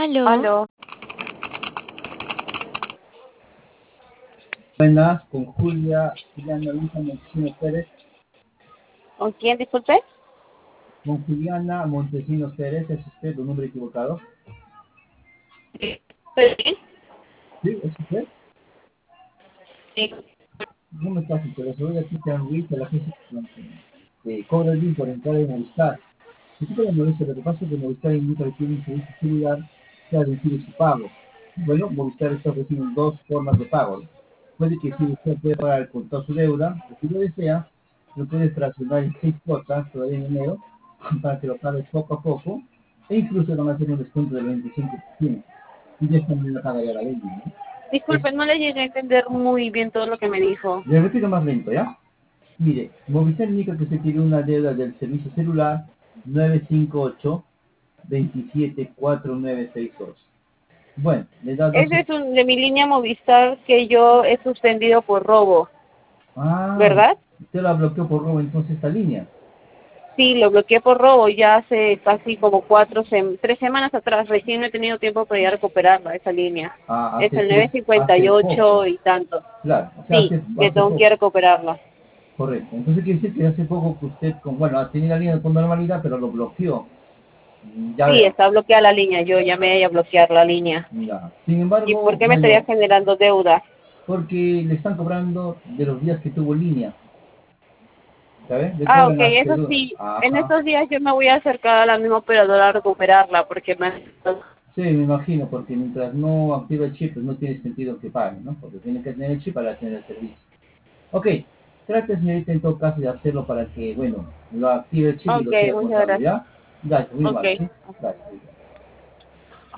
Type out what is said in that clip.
Aló, Aló, Buenas, con Juliana Luisa Montesinos Pérez. ¿con quién, disculpe? Con Juliana Montesinos Pérez, ¿es usted un nombre equivocado? Sí. Sí, ¿es usted? Sí. ¿Cómo estás? Te soy aquí, te Ruiz, de la agencia que cobra el BIM por entrar en Movistar. ¿Qué tipo de molestia? Lo que pasa es que Movistar indica que tiene un servicio celular que adquirir su pago. Bueno, Movistar está ofreciendo dos formas de pago. Puede que si usted puede pagar con toda su deuda, o si lo desea, lo puede fraccionar en 6 cuotas todavía en enero, para que lo pague poco a poco, e incluso le van a hacer un descuento del 25%. Y de esta manera paga ya la deuda, ¿no? Disculpe, no le llegué a entender muy bien todo lo que me dijo. Le repito más lento, ¿ya? Mire, Movistar indica que usted tiene una deuda del servicio celular 958-274962. Bueno, le da dos... Ese es un de mi línea Movistar que yo he suspendido por robo, Ah, ¿verdad? usted la bloqueó por robo entonces esta línea. Sí, lo bloqueé por robo ya hace casi como 3 semanas atrás. Recién no he tenido tiempo para ir a recuperarla, esa línea. Ah, Es el novecientos cincuenta hace y poco. ocho y tanto. Claro, o sea, Sí, que hace tengo que ir a poco. recuperarla. Correcto. Entonces quiere decir que hace poco que usted, bueno, ha tenido la línea con normalidad, pero lo bloqueó. Ya Sí, veo. está bloqueada la línea. Yo llamé a bloquear la línea. Ya. Sin ¿Y por embargo, qué me estaría bueno, generando deuda? porque le están cobrando de los días que tuvo línea. ¿Sabes? Le Ah, cobran ok, hasta eso el... sí. En Ajá. estos días yo me voy a acercar a la misma operadora a recuperarla porque me... Sí, me imagino, porque mientras no activa el chip, pues no tiene sentido que pague, ¿no? Porque tiene que tener el chip para tener el servicio. Ok, trate, señorita, en todo caso de hacerlo para que, bueno, lo active el chip y Ok, lo siga muchas contando, gracias. ¿ya? Gracias, muy Ok. mal, ¿sí? Gracias.